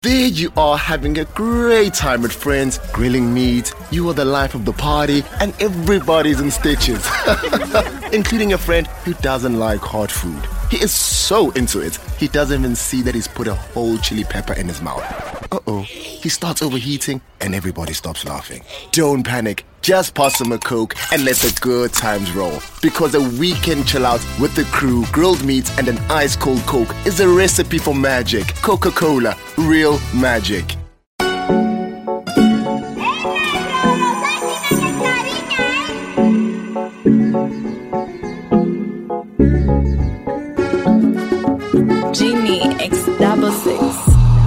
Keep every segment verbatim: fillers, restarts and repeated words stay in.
There you are having a great time with friends, grilling meat, you are the life of the party, and everybody's in stitches. Including a friend who doesn't like hot food. He is so into it, he doesn't even see that he's put a whole chili pepper in his mouth. Uh-oh, he starts overheating and everybody stops laughing. Don't panic, just pass him a Coke and let the good times roll. Because a weekend chill out with the crew, grilled meat and an ice cold Coke is a recipe for magic. Coca-Cola, real magic. Genie X double six.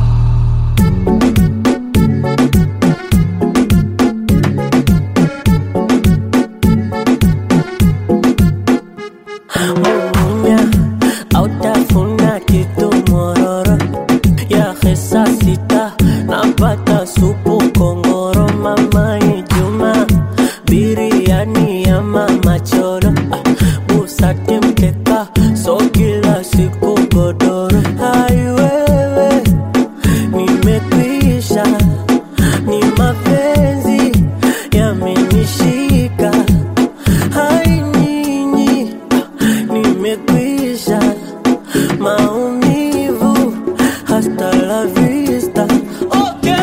Autafuna kitu mororo ya hesa sita napata supu kongoro mama Juma biriani ya mama cholo busate mkeka so kila siku godoro hai wewe nimekwisha ni mapenzi yamenishika hai nyinyi nimekwisha maumivu hasta la vista. Okay.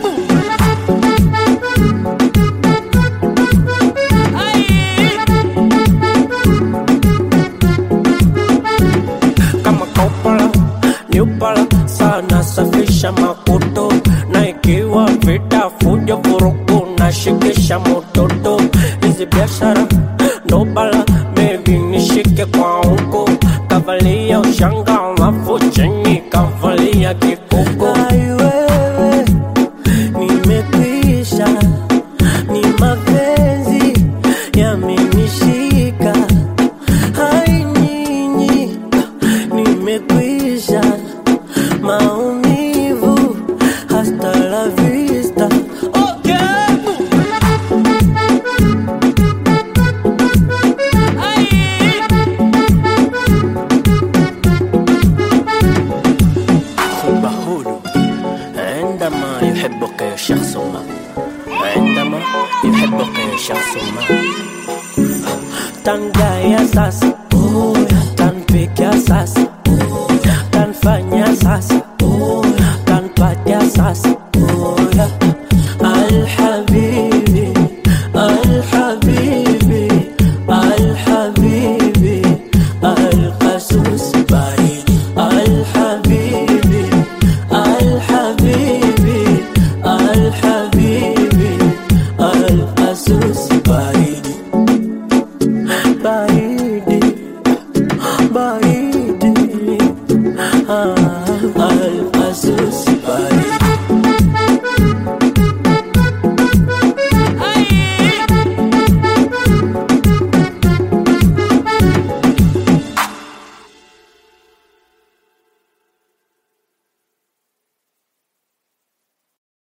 Kama kopala, nyupala, sana safisha makuto. Na ikiwa vita fujo vurugu na shikisha mototo. Hizi biashara, ndo bala, baby nishike kwa huko. Kavalia ushanga alafu chini kavalia kikuko. Ai wewe nimekwisha ni mapenzi yamenishika hai nyinyi nimekwisha maumivu hasta la vista. Okay. عندما يحبك شخص ما عندما يحبك شخص ما تنجايا ساس تنبيكيا ساس تنفانيا ساس تنباتيا ساس الحبيبي الحبيبي الحبيبي القسوس بعيد الحبيبي الحبيبي الحبيبي القسوس بعيدي بعيدي بعيدي آه